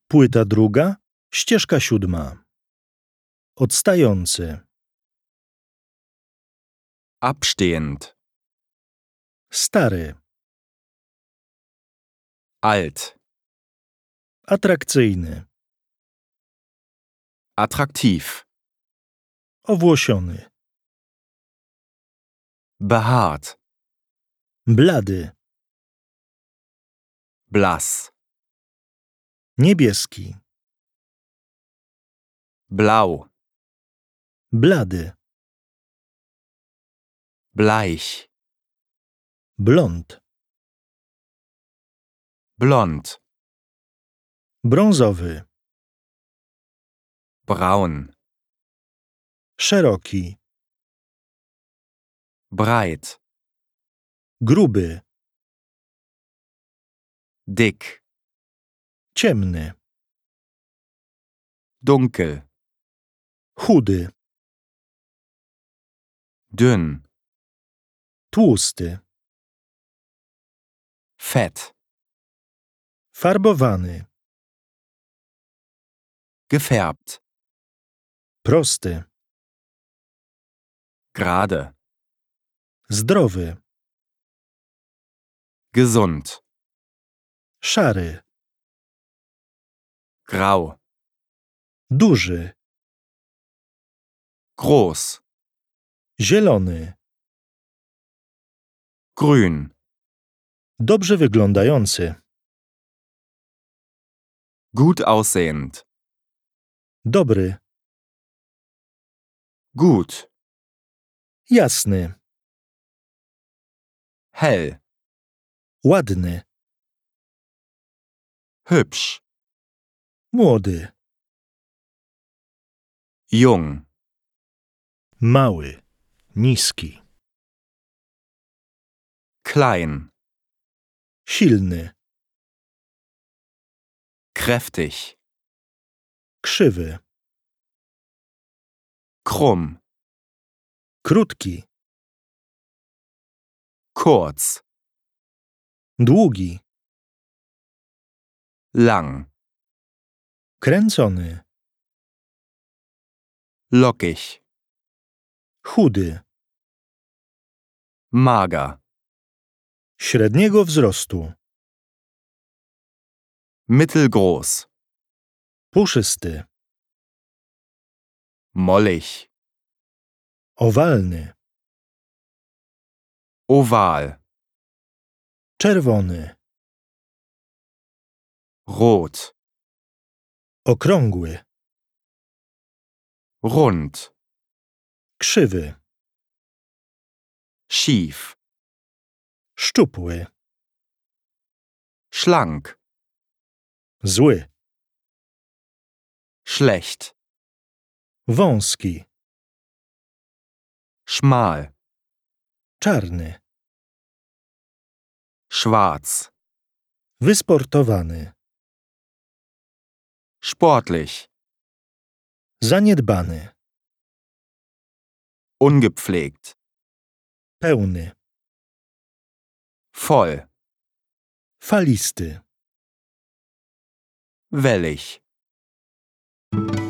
Płyta druga, ścieżka siódma. Odstający. Abstehend. Stary. Alt. Atrakcyjny. Attraktiv. Owłosiony. Behaart. Blady. Blass. Niebieski. Blau. Blady. Bleich. Blond. Blond. Brązowy. Braun. Szeroki. Breit. Gruby. Dick. Ciemny. Dunkel. Chudy. Dünn. Tłusty. Fett. Farbowany. Gefärbt. Prosty. Gerade. Zdrowy. Gesund. Szary. Grau. Duży. Groß. Zielony. Grün. Dobrze wyglądający. Gut aussehend. Dobry. Gut. Jasny. Hell. Ładny. Hübsch. Młody. Jung. Mały. Niski. Klein. Silny. Kräftig. Krzywy. Krumm. Krótki. Kurz. Długi. Lang. Kręcony. Lockig. Chudy. Mager. Średniego wzrostu. Mittelgroß. Puszysty. Mollig. Owalny. Oval. Czerwony. Rot. Okrągły. Rund. Krzywy. Schief. Szczupły. Schlank. Zły. Schlecht. Wąski. Schmal. Czarny. Schwarz. Wysportowany. Sportlich. Zaniedbany. Ungepflegt. Pełny. Voll. Falisty. Wellig.